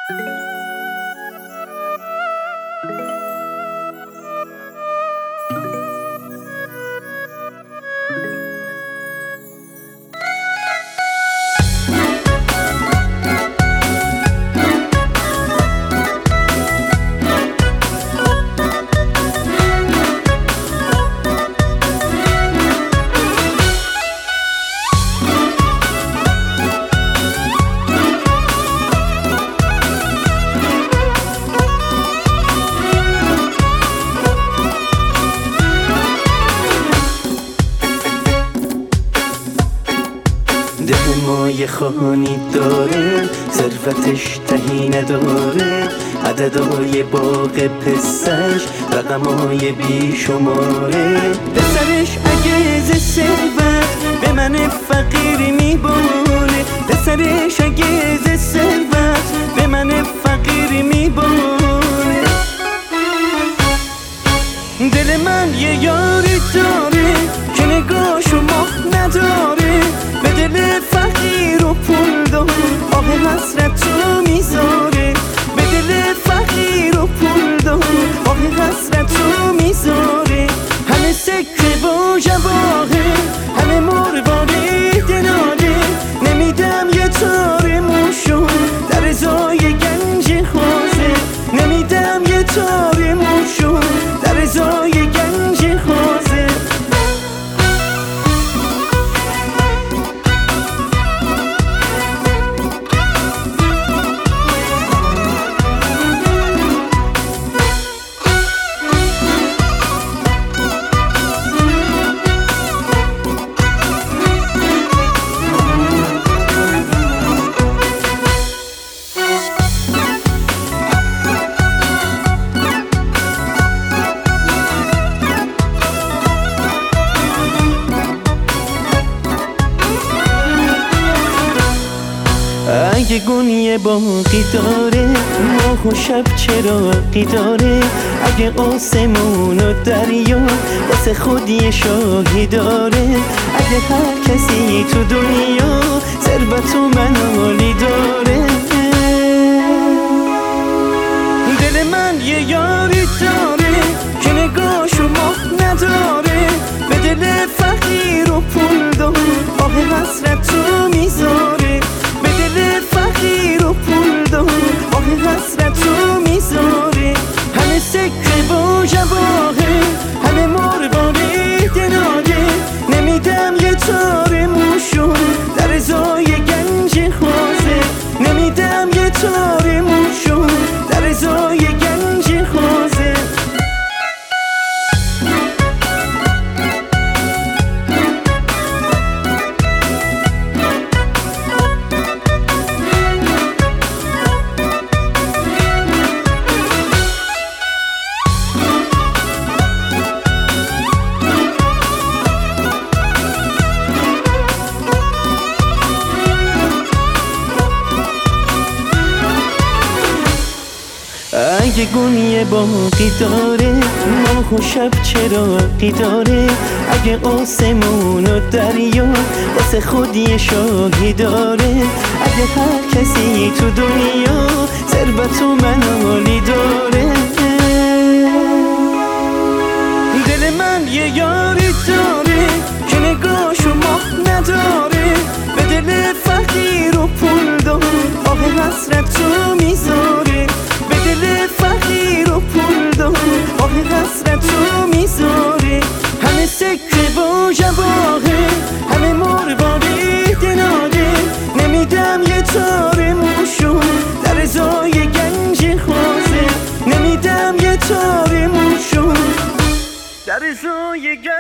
دل ما یه خانی داره، ثروتش تهی نداره، عددهای باغ پسش رقمهای بی شماره. پسرش اگه ز ثروت به من فقیر میباره، پسرش اگه ز ثروت به من فقیر میباره. دل من یه یاری داره که نگاهشو ماه نداره، به دل فقیر و پول دار آه حسرت رو میذاره، به دل فقیر و پول دار آه حسرت رو میذاره. همه سکه و جواهر، همه مرواره دلاله، نمیدم یه تار موشو در ازای گنج خوازه، نمیدم یه تار موشو در ازای گنج خوازه. اگه گونی باقی داره، ماه و شب چراغی داره، اگه آسمون و دریا واسه خودی شاهی داره، اگه هر کسی تو دنیا ثروت و منالی داره. دل من یه یاری داره که نگاهشو ماه نداره، به دل فقیر و پول دار آه حسرت رو میذاره، به دل فقیر و پول دار آه حسرت رو میذاره. همه سکه و جواهر، همه مرواره دلاله، نمیدم یه تار موشو در ازای گنج خوازه، نمیدم یه تار موشو در ازای گنج خوازه. اگه گونی باقی داره، ماه و شب چراغی داره، اگه آسمون و دریا واسه خودی شاهی داره، اگه هر کسی تو دنیا ثروت و منالی داره. دل من یه یاری داره که نگاهشو ماه نداره، به دل فقیر و پول دار آه حسرت رو میذاره، به دل فقیر و پول دار آه حسرت رو میذاره. همه سکه و جواهر، همه مرواره دلاله، نمیدم یه تار موشو در ازای گنج خوازه، نمیدم یه تار موشو در ازای گنج